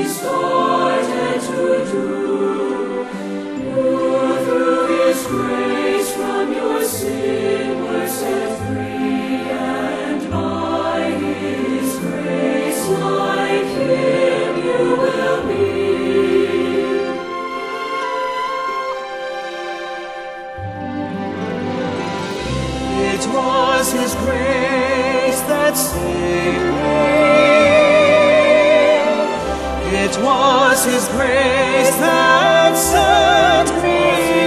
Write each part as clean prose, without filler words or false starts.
started to do. You, through His grace, from your sin were set free, and by His grace, like Him, you will be. It was His grace that saved me. It was His grace that set me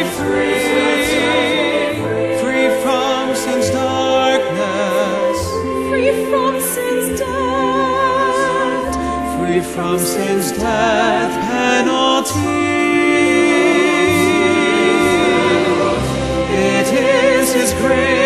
free, free from sin's darkness, free from sin's death, free from sin's death penalty. It is His grace